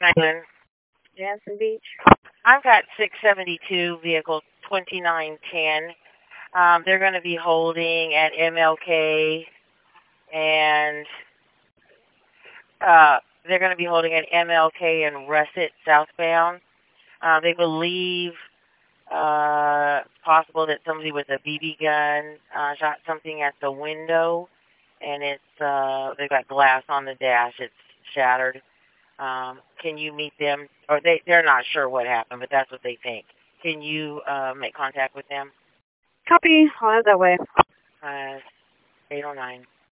Island. Jansen Beach. I've got 672 vehicle 2910. They're going to be holding at MLK and uh, they're going to be holding at MLK and Russet southbound. They believe it's possible that somebody with a BB gun shot something at the window, and they've got glass on the dash. It's shattered. Can you meet them? Or they're not sure what happened, but that's what they think. Can you make contact with them? Copy. I'll head that way. 809.